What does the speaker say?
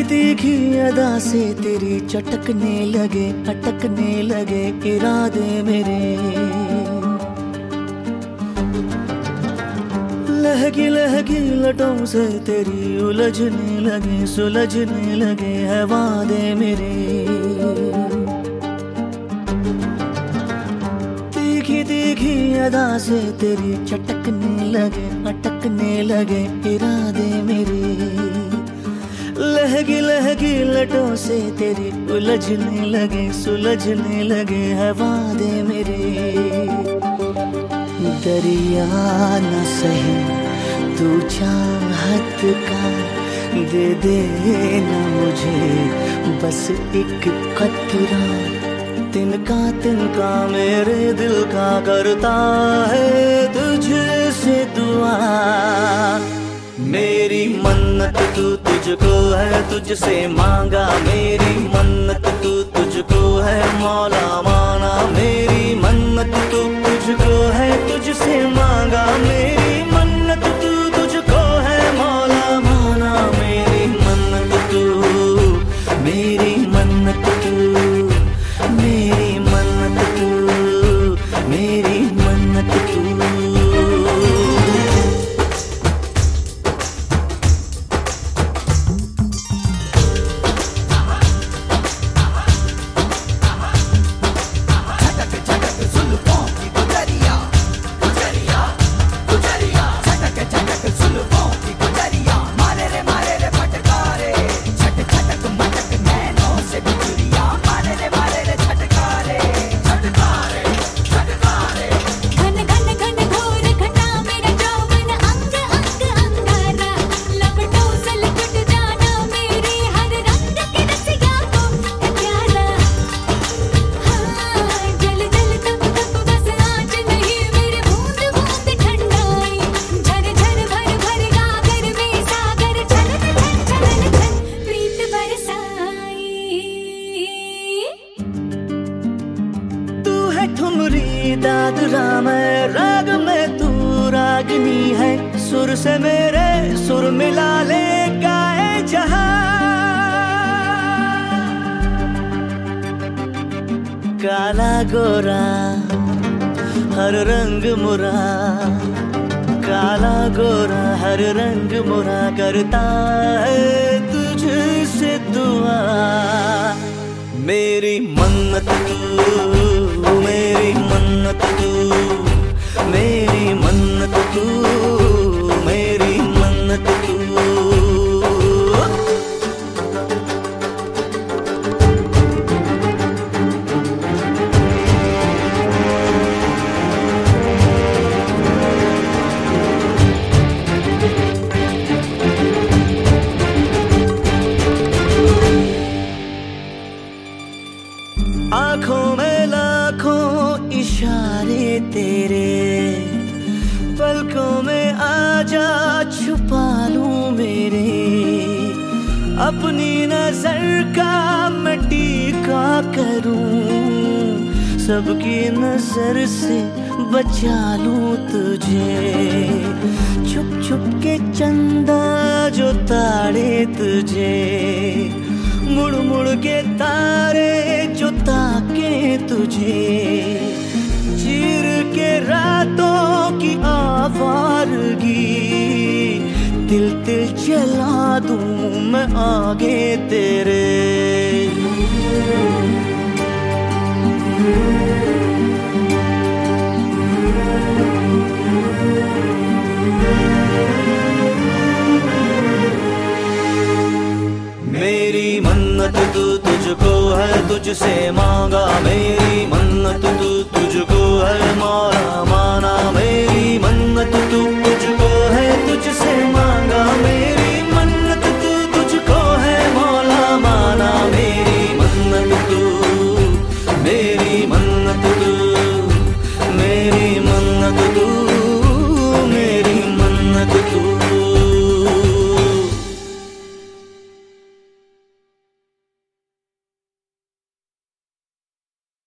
तीखी अदा से तेरी चटकने लगे, अटकने लगे इरादे मेरे। लहकी लहकी लटों से तेरी उलझने लगे, सुलझने लगे है वादे मेरे। तीखी तीखी अदा से तेरी चटकने लगे, अटकने लगे इरादे मेरे। लहकी लहकी लटों से तेरी उलझने लगे, सुलझने लगे है वादे मेरे। दरिया न सही तू चाहत का, दे देना मुझे बस एक कतरा। तिनका मेरे दिल का करता है तुझसे दुआ। मेरी मन्नत तू तुझको है, तुझसे मांगा। मेरी मन्नत तू तुझको है, मौला माना। मेरी मन्नत तू तुझको है, तुझसे मांगा। मेरी मन्नत तू तुझको है, मौला माना। मेरी मन्नत तू, मेरी मन्नत तू, मेरी मन्नत तू, मेरी मन्नत तू। ठुमरी दादरा मैं राग में, तू रागनी है। सुर से मेरे सुर मिला ले गाए जहां। काला गोरा हर रंग मुरा, काला गोरा हर रंग मुरा करता है तुझसे दुआ। मेरी मन्नत तू, मेरी मन्नत तू, मेरी मन्नत तू, मेरी मन्नत तू। आँखों में लाखों इशारे तेरे, पलकों में आजा छुपा लूं मेरे। अपनी नजर का मैं टीका करूं, सबकी नजर से बचा लूं तुझे। छुप छुप के चंदा जो ताड़े तुझे, मुड़ मुड़ के तारे जो ताके तुझे। चीर के रातों की आवारगी, तिल तिल जला दूं मैं आगे तेरे।